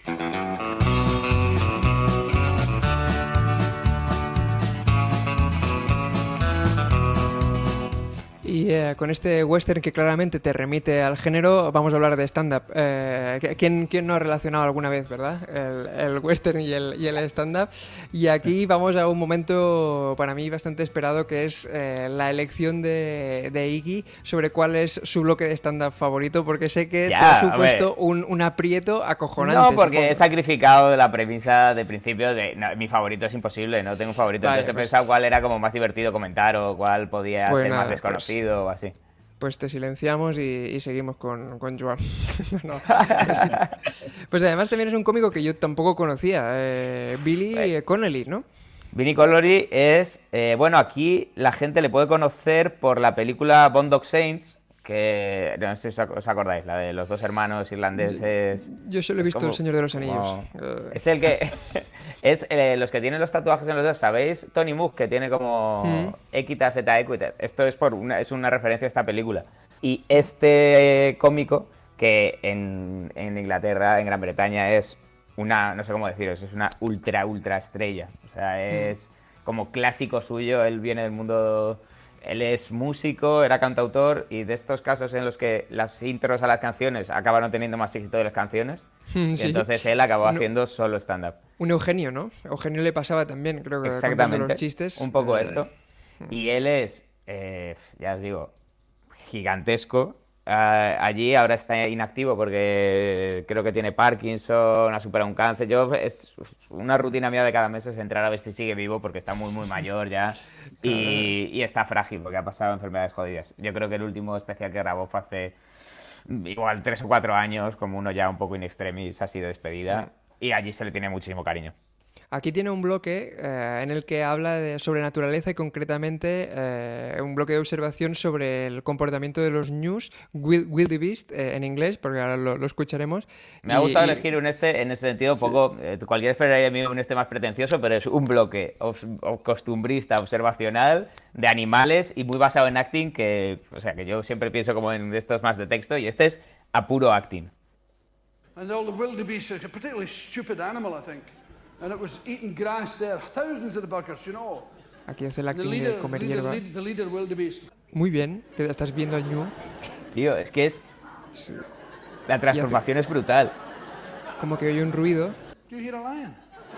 Y con este western que claramente te remite al género, vamos a hablar de stand-up. ¿Quién no ha relacionado alguna vez, verdad? El western y el stand-up. Y aquí vamos a un momento para mí bastante esperado, que es la elección de Iggy sobre cuál es su bloque de stand-up favorito, porque sé que te ha supuesto un aprieto acojonante. No, porque he sacrificado la premisa de principio de mi favorito es imposible, no tengo un favorito. Vale, entonces he pensado cuál era como más divertido comentar o cuál podía ser más desconocido. O así. Pues te silenciamos y seguimos con Joan. No, pues además también es un cómico que yo tampoco conocía, Billy Connolly, ¿no? Billy Connolly es, bueno, aquí la gente le puede conocer por la película Boondock Saints, que no sé si os acordáis, la de los dos hermanos irlandeses. Yo solo he visto El Señor de los Anillos. Es el que... es los que tienen los tatuajes en los dedos, ¿sabéis? Tony Mook, que tiene como Equitas et Equitas. Esto es es una referencia a esta película. Y este cómico, que en Inglaterra, en Gran Bretaña, es una, no sé cómo deciros, es una ultra estrella. O sea, es como clásico suyo, él viene del mundo... Él es músico, era cantautor, y de estos casos en los que las intros a las canciones acabaron teniendo más éxito de las canciones, y entonces él acabó haciendo solo stand-up. Un Eugenio, ¿no? Eugenio le pasaba también, creo que contando Exactamente, los chistes. un poco esto. Y él es, ya os digo, gigantesco. Allí ahora está inactivo porque creo que tiene Parkinson, ha superado un cáncer. Es una rutina mía de cada mes es entrar a ver si sigue vivo porque está muy mayor ya y está frágil porque ha pasado enfermedades jodidas. Yo creo que el último especial que grabó fue hace igual 3 o 4 años, como uno ya un poco in extremis, ha sido despedida y allí se le tiene muchísimo cariño. Aquí tiene un bloque en el que habla sobre naturaleza y concretamente un bloque de observación sobre el comportamiento de los ñus, wildebeest en inglés, porque ahora lo escucharemos. Me ha gustado elegir en ese sentido poco, cualquier esperaría de mí un más pretencioso, pero es un bloque costumbrista, observacional, de animales y muy basado en acting, que yo siempre pienso como en estos más de texto y este es a puro acting. And all the wildebeest are a particularly stupid animal, I think. And it was eating grass there, thousands of the buggers, you know. Aquí hace el acting de comer hierba. The leader wildebeest. Muy bien, que estás viendo al ñu. Tío, es que la transformación es brutal. Como que oye un ruido. Do you hear a lion?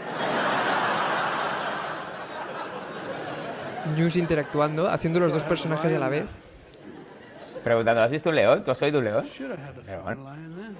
Ñus interactuando, haciendo los dos personajes a la vez. Preguntando, ¿has visto un león? ¿Tú has oído un león? Sure, I heard a fucking lion then.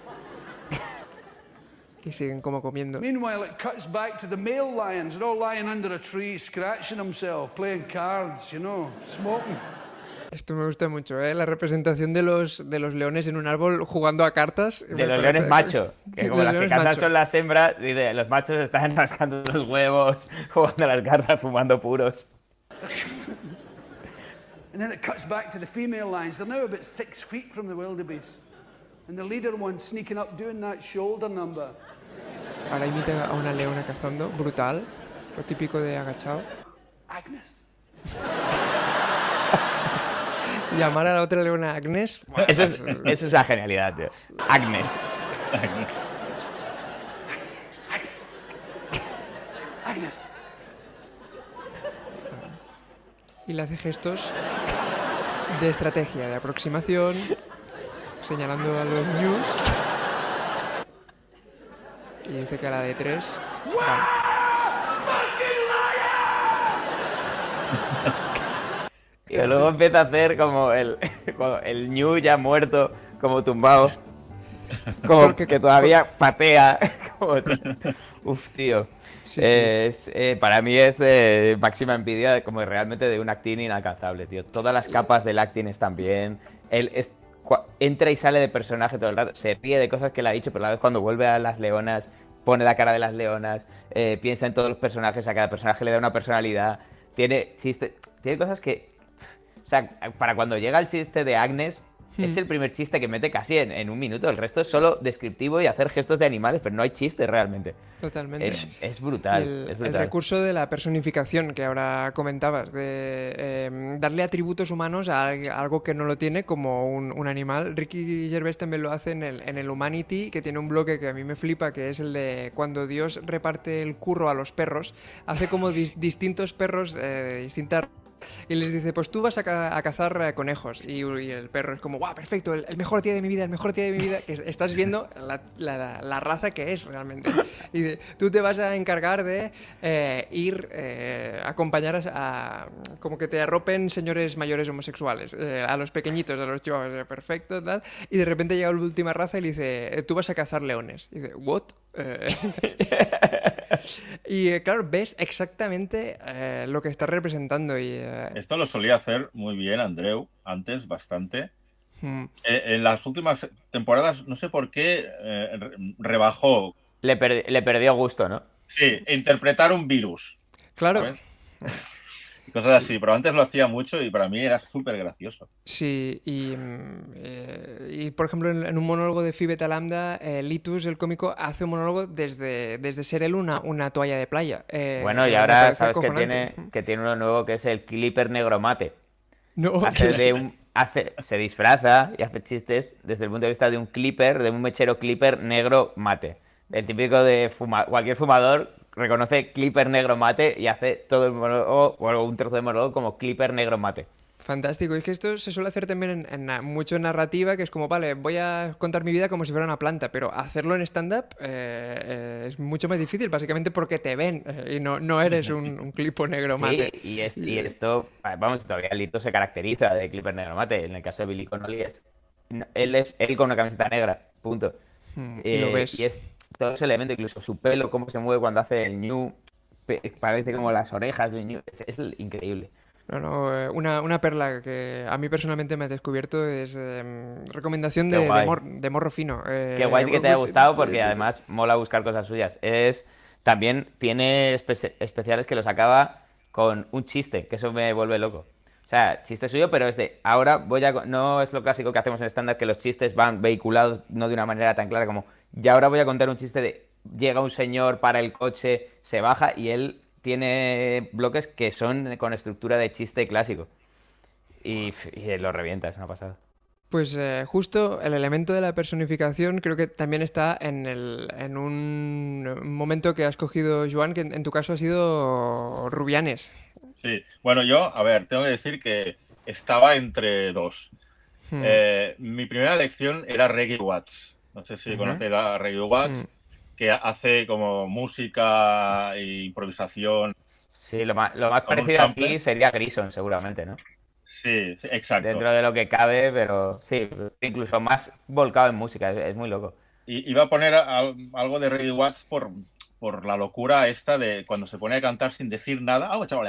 Que siguen como comiendo. Meanwhile, it cuts back to the male lions. They're all lying under a tree, scratching themselves, playing cards, you know, smoking. Esto me gusta mucho, ¿eh? La representación de los leones en un árbol jugando a cartas. De los leones macho, que como las que cantan son las hembras, y los machos están rascando los huevos, jugando a las cartas, fumando puros. And then it cuts back to the female lions. They're now about 6 feet from the wildebeest. And the leader one sneaking up doing that shoulder number. Ahora imita a una leona cazando, brutal, lo típico de agachado. Agnes. Llamar a la otra leona Agnes. Bueno, eso es la genialidad, tío. Agnes. Agnes. Y le hace gestos de estrategia, de aproximación, señalando a los ñus. Y dice que a la de 3. Y luego empieza a hacer como el ñu ya muerto, como tumbado. Como porque, que todavía patea. Uf, tío. Sí, para mí es de máxima envidia, como realmente de un acting inalcanzable, tío. Todas las capas del acting están bien. Él entra y sale de personaje todo el rato. Se ríe de cosas que le ha dicho, pero a la vez cuando vuelve a las leonas, pone la cara de las leonas, piensa en todos los personajes, a cada personaje le da una personalidad. Tiene chiste, tiene cosas que... O sea, para cuando llega el chiste de Agnes... Es el primer chiste que mete casi en un minuto. El resto es solo descriptivo y hacer gestos de animales, pero no hay chiste realmente. Totalmente. Es brutal, es brutal. El recurso de la personificación que ahora comentabas, de darle atributos humanos a algo que no lo tiene, como un animal. Ricky Gervais también lo hace en el Humanity, que tiene un bloque que a mí me flipa, que es el de cuando Dios reparte el curro a los perros. Hace como distintos perros de distintas... Y les dice, pues tú vas a cazar conejos. Y el perro es como, ¡guau, perfecto! El mejor día de mi vida, el mejor día de mi vida. Que estás viendo la raza que es realmente. Y tú te vas a encargar de ir a acompañar a como que te arropen señores mayores homosexuales. A los pequeñitos, a los chihuahuas, perfecto, tal. Y de repente llega la última raza y le dice, tú vas a cazar leones. Y dice, ¿what? Y claro, ves exactamente lo que está representando. Esto lo solía hacer muy bien Andreu, antes, bastante. En las últimas temporadas, no sé por qué, rebajó. Le perdió gusto, ¿no? Sí, interpretar un virus. Claro. ¿Sabes? Cosas así, pero antes lo hacía mucho y para mí era súper gracioso. Sí, y por ejemplo en un monólogo de Phi Beta Lambda, Litus, el cómico, hace un monólogo desde ser él una toalla de playa. Bueno, y ahora sabes que tiene uno nuevo que es el Clipper Negro Mate. No, se disfraza y hace chistes desde el punto de vista de un clipper, de un mechero clipper negro mate. El típico de cualquier fumador reconoce clipper negro mate y hace todo el monólogo, o un trozo de monólogo como clipper negro mate. Fantástico. Es que esto se suele hacer también mucho en narrativa, que es como, vale, voy a contar mi vida como si fuera una planta, pero hacerlo en stand-up es mucho más difícil, básicamente porque te ven y no eres un clipo negro mate. Sí, y esto, vamos, todavía Lito se caracteriza de clipper negro mate. En el caso de Billy Connolly él es él con una camiseta negra, punto. Y lo ves. Y es todo ese elemento, incluso su pelo, cómo se mueve cuando hace el ñu, parece como las orejas del ñu, es increíble. Una perla que a mí personalmente me has descubierto es recomendación de Morro Fino. Qué guay que te haya gustado, porque además mola buscar cosas suyas. También tiene especiales que los acaba con un chiste, que eso me vuelve loco. O sea, chiste suyo, pero es de ahora no es lo clásico que hacemos en estándar, que los chistes van vehiculados no de una manera tan clara como y ahora voy a contar un chiste de llega un señor, para el coche, se baja y él tiene bloques que son con estructura de chiste clásico. Y lo revienta, es una pasada. Pues justo el elemento de la personificación creo que también está en un momento que has cogido, Joan, que en tu caso ha sido Rubianes. Sí, bueno, yo, a ver, tengo que decir que estaba entre dos. Mi primera elección era Reggie Watts. No sé si conocéis a Reggie Watts, que hace como música e improvisación. Sí, lo más parecido aquí sería Grison, seguramente, ¿no? Sí, exacto. Dentro de lo que cabe, pero sí, incluso más volcado en música, es muy loco. Y iba a poner algo de Reggie Watts por la locura esta de cuando se pone a cantar sin decir nada.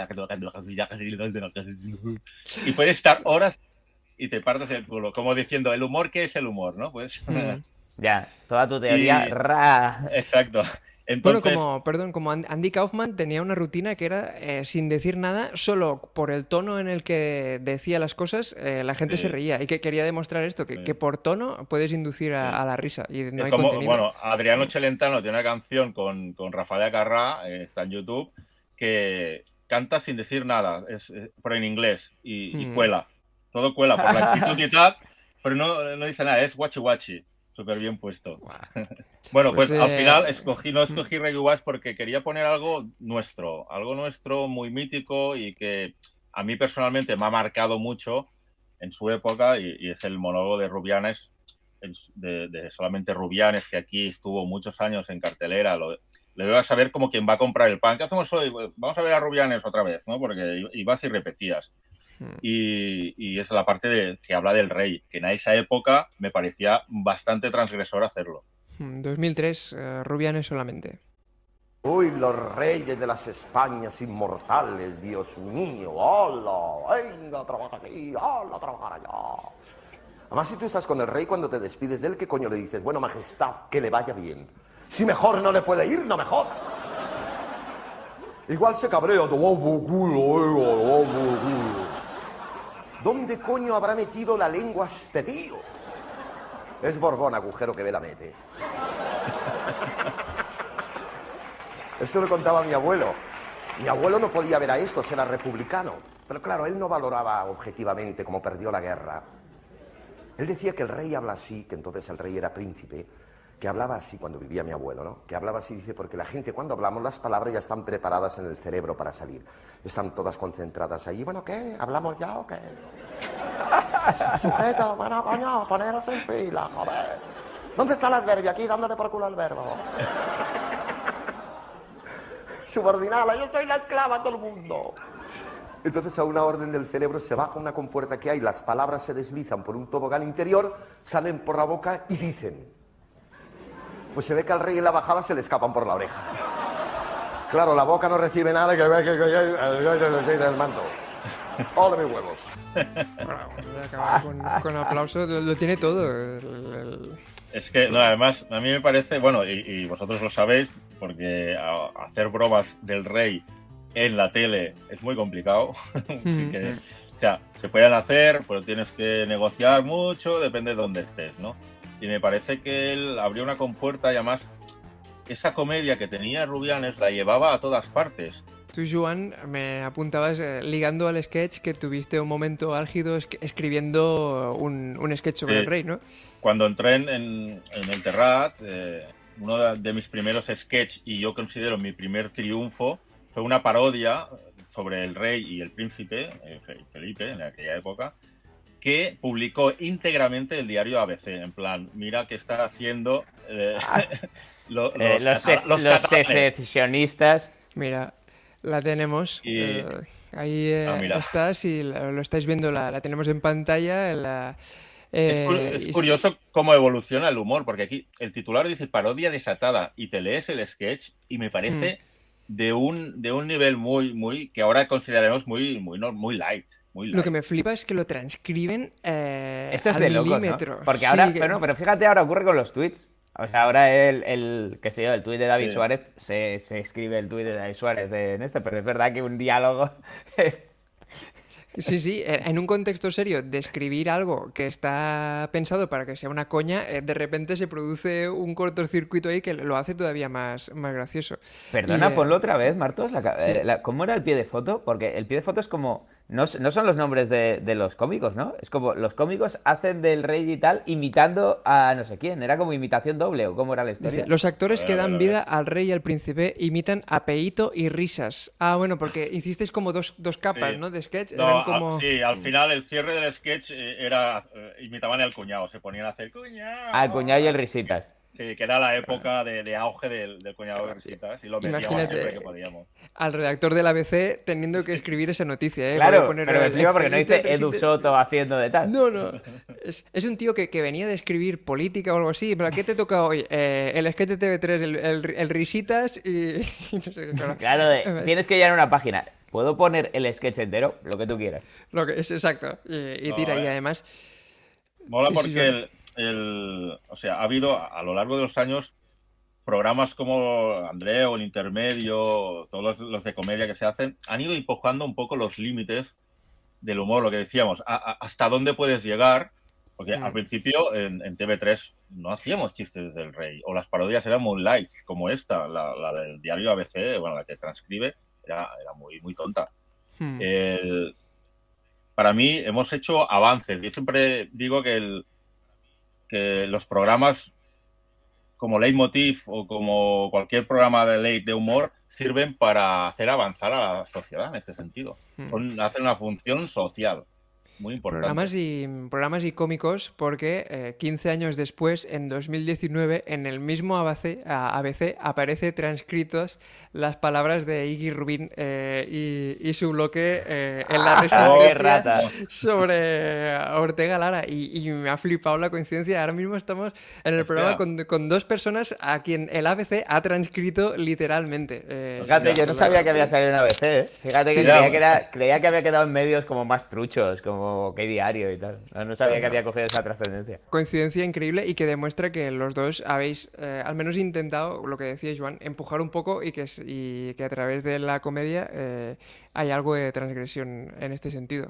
Y puede estar horas y te partes el culo, como diciendo, ¿el humor qué es el humor? ¿No? Pues... Ya, toda tu teoría, Exacto. Entonces... Bueno, como Andy Kaufman tenía una rutina que era sin decir nada, solo por el tono en el que decía las cosas, la gente se reía. Y que quería demostrar esto, que por tono puedes inducir a la risa. Y no hay contenido. Bueno, Adriano Celentano tiene una canción con Rafael Acarrá, está en YouTube, que canta sin decir nada, pero en inglés, y cuela. Todo cuela por la actitud y tal, pero no dice nada, es guachi guachi. Súper bien puesto. Wow. Bueno, pues al final no escogí Reggae Watts porque quería poner algo nuestro muy mítico y que a mí personalmente me ha marcado mucho en su época y es el monólogo de Rubianes, de solamente Rubianes, que aquí estuvo muchos años en cartelera. Le voy a saber como quien va a comprar el pan. ¿Qué hacemos hoy? Vamos a ver a Rubianes otra vez, ¿no? Porque ibas y repetías. Y es la parte que habla del rey, que en esa época me parecía bastante transgresor hacerlo. 2003, Rubianes solamente. Uy, los reyes de las Españas inmortales, Dios mío, hola, venga a trabajar aquí, hola a trabajar allá. Además, si tú estás con el rey, cuando te despides de él, ¿qué coño le dices? Bueno, majestad, que le vaya bien. Si mejor no le puede ir, no mejor. Igual se cabrea, ¿dónde coño habrá metido la lengua este tío? Es Borbón, agujero que ve la mete. Eso lo contaba mi abuelo. Mi abuelo no podía ver a estos, era republicano. Pero claro, él no valoraba objetivamente cómo perdió la guerra. Él decía que el rey habla así, que entonces el rey era príncipe, que hablaba así cuando vivía mi abuelo, ¿no? Que hablaba así, dice, porque la gente cuando hablamos las palabras ya están preparadas en el cerebro para salir. Están todas concentradas ahí. Bueno, ¿qué? ¿Hablamos ya o qué? Sujeto, bueno, coño, poneros en fila, joder. ¿Dónde está el adverbio? Aquí dándole por culo al verbo. Subordinada, yo soy la esclava de todo el mundo. Entonces a una orden del cerebro se baja una compuerta que hay, las palabras se deslizan por un tobogán interior, salen por la boca y dicen. Pues se ve que al rey en la bajada se le escapan por la oreja. Claro, la boca no recibe nada que el mando. ¡Hola, mis huevos! Acabar con aplausos, lo tiene todo. Es que, no, además, a mí me parece, bueno, y vosotros lo sabéis, porque hacer bromas del rey en la tele es muy complicado. Así que, o sea, se pueden hacer, pero tienes que negociar mucho, depende de dónde estés, ¿no? Y me parece que él abrió una compuerta y además esa comedia que tenía Rubianes la llevaba a todas partes. Tú, Joan, me apuntabas ligando al sketch que tuviste un momento álgido escribiendo un sketch sobre el rey, ¿no? Cuando entré en el Terrat, uno de mis primeros sketches, y yo considero mi primer triunfo, fue una parodia sobre el rey y el príncipe, Felipe, en aquella época, que publicó íntegramente el diario ABC, en plan, mira qué está haciendo los secesionistas. Mira, la tenemos. Ahí está, si lo estáis viendo, la tenemos en pantalla. Es curioso cómo evoluciona el humor, porque aquí el titular dice parodia desatada y te lees el sketch y me parece de un nivel muy que ahora consideraremos muy light. Lo que me flipa es que lo transcriben Eso es al de locos, milímetro. ¿no? Porque ahora, pero fíjate, ahora ocurre con los tweets. O sea, ahora el tweet de David Suárez se escribe el tweet de David Suárez pero es verdad que un diálogo... Sí, en un contexto serio, de escribir algo que está pensado para que sea una coña, de repente se produce un cortocircuito ahí que lo hace todavía más gracioso. Perdona, ponlo otra vez, Martos. ¿Cómo era el pie de foto? Porque el pie de foto es como... No son los nombres de los cómicos, ¿no? Es como los cómicos hacen del rey y tal imitando a no sé quién. ¿Era como imitación doble o cómo era la historia? Dice, los actores que dan vida al rey y al príncipe imitan a Peito y Risas. Ah, bueno, porque hicisteis como dos capas, ¿no? De sketch. No, como... Sí, al final el cierre del sketch era... imitaban al cuñado, se ponían a hacer cuñado. Al cuñado y el Risitas. Sí, que era la época de auge del cuñado de Risitas y lo metíamos siempre que podíamos. Al redactor del ABC teniendo que escribir esa noticia, ¿eh? Claro, pero me flipa porque no dice Edu Soto haciendo de tal. No. Es un tío que venía de escribir política o algo así. ¿Pero qué te toca hoy? El sketch de TV3, el Risitas y... no sé, claro, tienes que llenar una página. ¿Puedo poner el sketch entero? Lo que tú quieras. Lo que es exacto. Y tira, y además... Mola porque o sea, ha habido a lo largo de los años programas como Andreu, El Intermedio, todos los de comedia que se hacen, han ido empujando un poco los límites del humor, lo que decíamos, hasta dónde puedes llegar, porque al principio en TV3 no hacíamos chistes del rey, o las parodias eran muy light, como esta, la del diario ABC, bueno, la que transcribe, era muy tonta. Para mí hemos hecho avances. Yo siempre digo que los programas como Leitmotiv o como cualquier programa de late de humor sirven para hacer avanzar a la sociedad en este sentido. Hacen una función social muy importante. Programas y cómicos porque 15 años después, en 2019, en el mismo ABC aparece transcritos las palabras de Iggy Rubín y su bloque en la Resistencia sobre Ortega Lara y me ha flipado la coincidencia. Ahora mismo estamos en el programa con dos personas a quien el ABC ha transcrito literalmente. Fíjate, yo no sabía que había salido en ABC, ¿eh? Fíjate que creía que había quedado en medios como más truchos, como qué diario y tal. No sabía que había cogido esa trascendencia. Coincidencia increíble y que demuestra que los dos habéis al menos intentado, lo que decía Joan, empujar un poco y que a través de la comedia hay algo de transgresión en este sentido.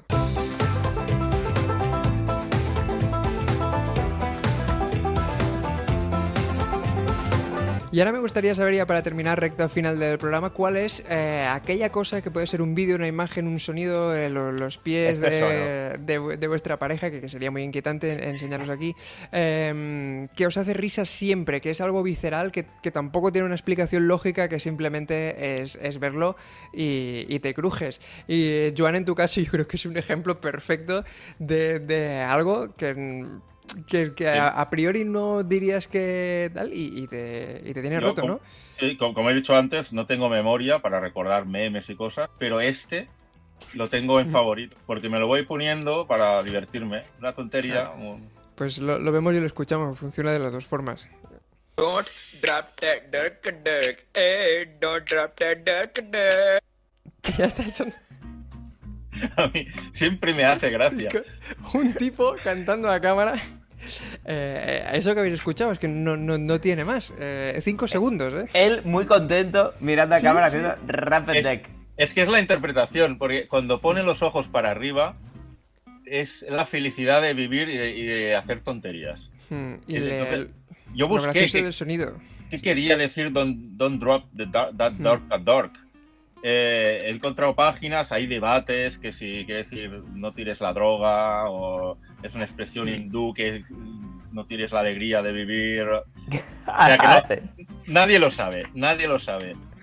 Y ahora me gustaría saber, ya para terminar, recta final del programa, cuál es aquella cosa que puede ser un vídeo, una imagen, un sonido, los pies de vuestra pareja, que sería muy inquietante enseñaros aquí, que os hace risa siempre, que es algo visceral, que tampoco tiene una explicación lógica, que simplemente es verlo y te crujes. Y Joan, en tu caso, yo creo que es un ejemplo perfecto de algo que a priori no dirías que tal y te tiene roto, ¿no? Sí, como he dicho antes, no tengo memoria para recordar memes y cosas, pero lo tengo en favorito, porque me lo voy poniendo para divertirme. Una tontería. Pues lo vemos y lo escuchamos, funciona de las dos formas. Don't drop that dirk. Don't drop that dirk. Ya está hecho. A mí siempre me hace gracia. Un tipo cantando a cámara. Eso que habéis escuchado es que no tiene más. 5 segundos, ¿eh? Él muy contento mirando a cámara haciendo Rapid Deck. Es que es la interpretación, porque cuando pone los ojos para arriba es la felicidad de vivir y de hacer tonterías. Yo busqué qué quería decir don't drop that dark. He encontrado páginas, hay debates, que si quiere decir no tires la droga, o es una expresión hindú que no tires la alegría de vivir. O sea que nadie lo sabe.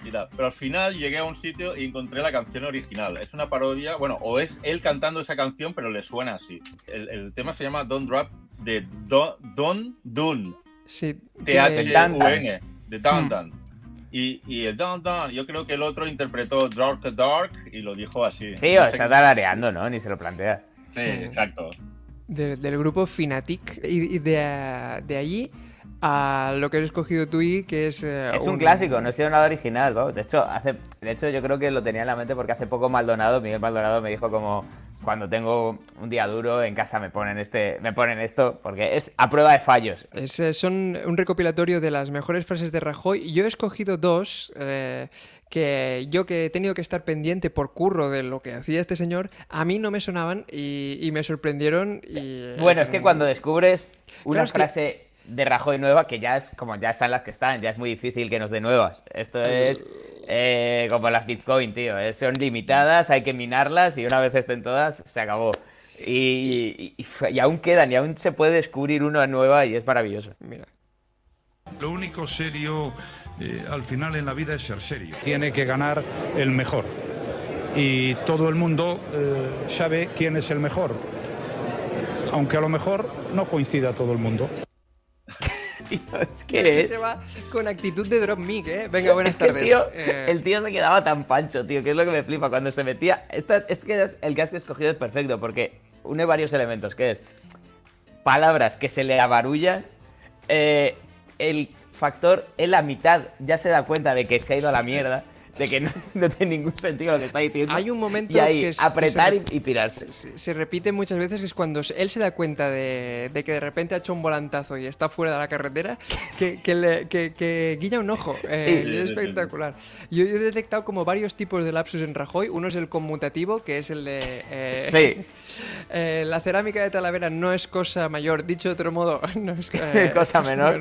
y tal. Pero al final llegué a un sitio y encontré la canción original. Es una parodia, bueno, o es él cantando esa canción, pero le suena así. El tema se llama Don't Drop de Don Dun. Sí. T-H-U-N. De Down Down. Y el Down Down, yo creo que el otro interpretó Dark y lo dijo así. Sí, o está tarareando, ¿no? Ni se lo plantea. Sí, exacto. Del grupo Fnatic. Y de allí a lo que has escogido tú, y que es... es un clásico, no ha sido nada original, ¿no? De hecho, yo creo que lo tenía en la mente porque hace poco Miguel Maldonado me dijo como... Cuando tengo un día duro en casa me ponen esto, porque es a prueba de fallos. Son un recopilatorio de las mejores frases de Rajoy. Yo he escogido dos que yo, que he tenido que estar pendiente por curro de lo que hacía este señor, a mí no me sonaban y me sorprendieron. Bueno, es que cuando descubres una frase de Rajoy nueva, que ya es como ya están las que están, ya es muy difícil que nos dé nuevas. Esto es... como las Bitcoin, tío. Son limitadas, hay que minarlas y una vez estén todas, se acabó. Y aún quedan, y aún se puede descubrir una nueva y es maravilloso. Mira. Lo único serio al final en la vida es ser serio. Tiene que ganar el mejor. Y todo el mundo sabe quién es el mejor. Aunque a lo mejor no coincida todo el mundo. Tío, es que se va con actitud de drop mic, ¿eh? Venga, buenas tardes. Tío, el tío se quedaba tan pancho, tío, que es lo que me flipa cuando se metía. El que has escogido es perfecto porque une varios elementos, que es palabras que se le abarullan, el factor en la mitad ya se da cuenta de que se ha ido a la mierda, de que no tiene ningún sentido lo que está diciendo. Hay un momento y ahí, que apretar y pirarse. Se repite muchas veces, que es cuando él se da cuenta de que de repente ha hecho un volantazo y está fuera de la carretera, que guiña un ojo. Es espectacular. Yo he detectado como varios tipos de lapsus en Rajoy. Uno es el conmutativo, que es el de... sí. La cerámica de Talavera no es cosa mayor. Dicho de otro modo, no es cosa menor.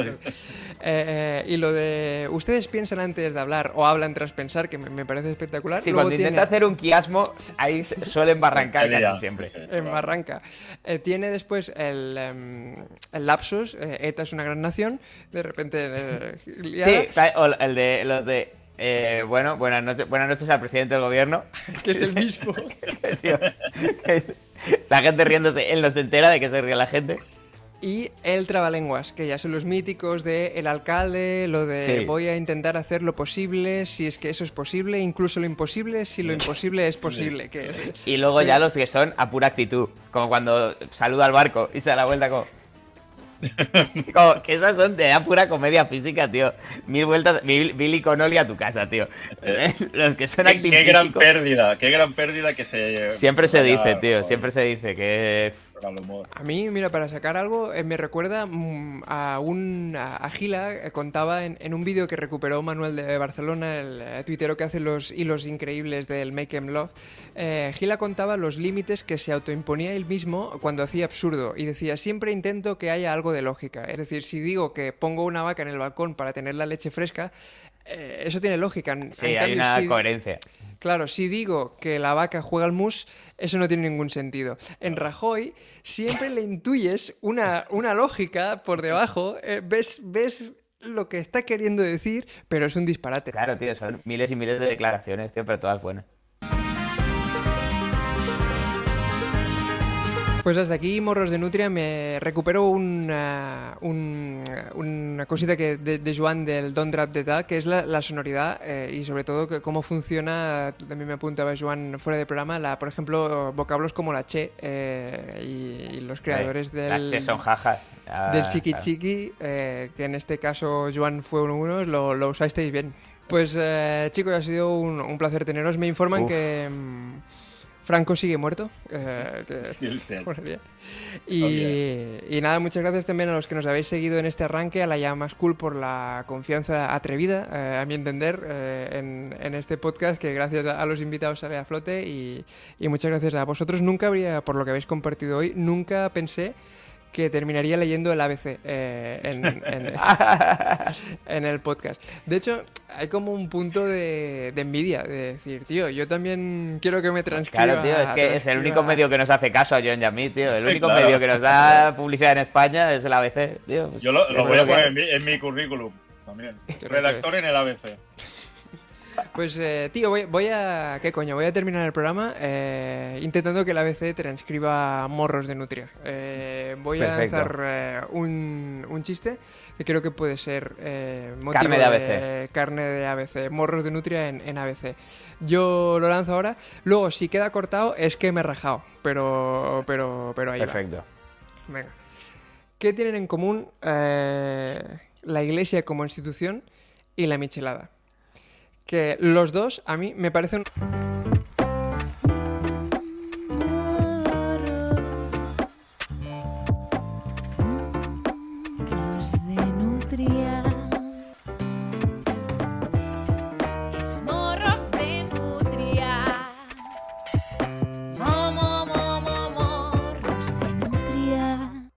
Y lo de... Ustedes piensan antes de hablar o hablan tras pensar, que me parece espectacular. Sí, luego cuando intenta hacer un quiasmo, ahí suelen barrancar casi siempre. En barranca. Tiene después el lapsus, ETA es una gran nación, de repente... sí, o el de los de... bueno, buenas noches al presidente del gobierno. Que es el mismo. Tío, la gente riéndose, él no se entera de que se ríe la gente. Y el trabalenguas, que ya son los míticos de el alcalde, lo de voy a intentar hacer lo posible, si es que eso es posible, incluso lo imposible, si lo imposible es posible. Y luego ya los que son a pura actitud, como cuando saluda al barco y se da la vuelta como que esas son de pura comedia física, tío. 1000 vueltas, Billy Connolly a tu casa, tío. Los que son activos. Qué gran pérdida que se... Siempre se dice, tío, siempre se dice que... A mí, mira, para sacar algo, me recuerda a Gila, contaba en un vídeo que recuperó Manuel de Barcelona, el tuitero que hace los hilos increíbles del Make 'em Love. Gila contaba los límites que se autoimponía él mismo cuando hacía absurdo y decía, siempre intento que haya algo de lógica. Es decir, si digo que pongo una vaca en el balcón para tener la leche fresca, eso tiene lógica. Sí, hay una coherencia. Claro, si digo que la vaca juega al mus, eso no tiene ningún sentido. En Rajoy siempre le intuyes una lógica por debajo, ves lo que está queriendo decir, pero es un disparate. Claro, tío, son miles y miles de declaraciones, tío, pero todas buenas. Pues hasta aquí, Morros de Nutria. Me recupero una cosita de Joan del Don't Drop the Duck, que es la sonoridad y sobre todo cómo funciona. Tú también me apuntaba, Joan, fuera de programa, por ejemplo, vocablos como la che y los creadores del... Las che son jajas. Del chiqui chiqui, que en este caso Joan fue uno, lo usasteis bien. Pues chicos, ha sido un placer teneros. Me informan que... Franco sigue muerto. Y nada, muchas gracias también a los que nos habéis seguido en este arranque, a la Llama School por la confianza atrevida, a mi entender, en este podcast, que gracias a los invitados sale a flote, y muchas gracias a vosotros. Nunca habría, por lo que habéis compartido hoy, nunca pensé que terminaría leyendo el ABC en el podcast. De hecho, hay como un punto de envidia, de decir, tío, yo también quiero que me transcriba. Claro, tío, es que es el único medio que nos hace caso a John y a mí, tío. El único medio que nos da publicidad en España es el ABC, tío. Yo lo voy a poner en mi currículum también. Redactor en el ABC. Pues, tío, voy a... ¿Qué coño? Voy a terminar el programa intentando que el ABC transcriba morros de nutria. Voy Perfecto. a lanzar un chiste que creo que puede ser motivo Carne de ABC. carne de ABC, morros de nutria en ABC. Yo lo lanzo ahora. Luego, si queda cortado, es que me he rajado. Pero ahí va. Perfecto. Venga. ¿Qué tienen en común la Iglesia como institución y la michelada? Que los dos a mí me parecen... Morros de nutria.